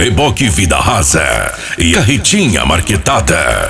Reboque Vida Rasa e a Ritinha Marquetada.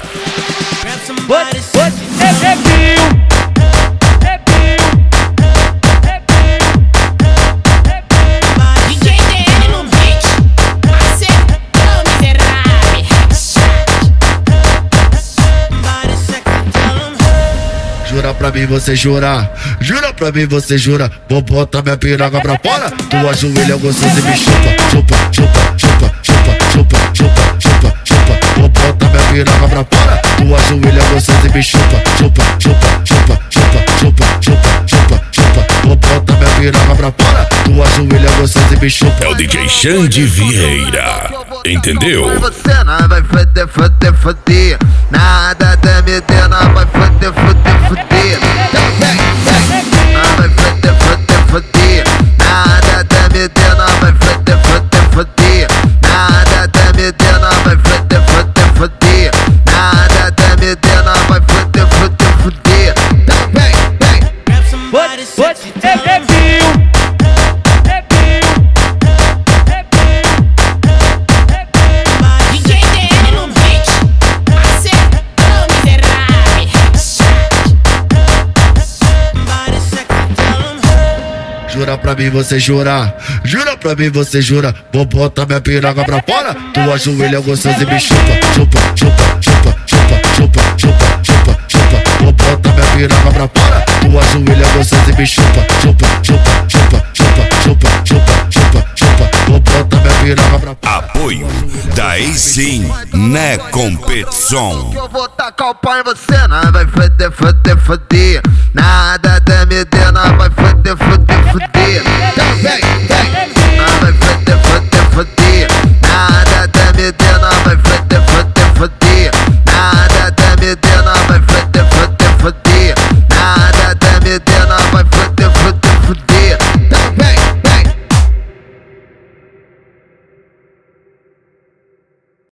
Jura pra mim, você jura? Jura pra mim, você jura? Vou botar minha piroca pra fora. Tua joelha gostosa e me chupa, chupa, chupa, chupa, chupa, chupa, chupa, chupa, chupa. Vou botar minha piroca pra fora. Tua joelha gostosa e me chupa, chupa, chupa, chupa, chupa, chupa, chupa, chupa, chupa. Vou botar minha piroca pra fora. Tua joelha gostosa e me chupa. É o DJ Xande Vieira, entendeu? Você não vai foder, foder, foder. Nada da medida não vai foder, foder, foder. Não vai foder, foder, foder. Nada da medida não vai foder, foder, foder. Nada da medida não vai foder, foder, foder. Nada da medida não vai foder, foder, foder. Então vem, vem. Jura pra mim, você jura? Jura pra mim, você jura? Vou botar minha piroca pra fora. Tua joelha gostosa e me chupa, chupa, chupa, chupa, chupa, chupa, chupa, chupa, chupa. Vou botar minha piroca pra fora. Tua joelha gostosa e me chupa, chupa, chupa, chupa, chupa, chupa, chupa, chupa, chupa. Vou botar minha piroca pra fora. Apoio da Sim na competição. Eu vou tacar o pau em você, não vai foder, foder, foder. Nada da medida não vai foder, foder, foder.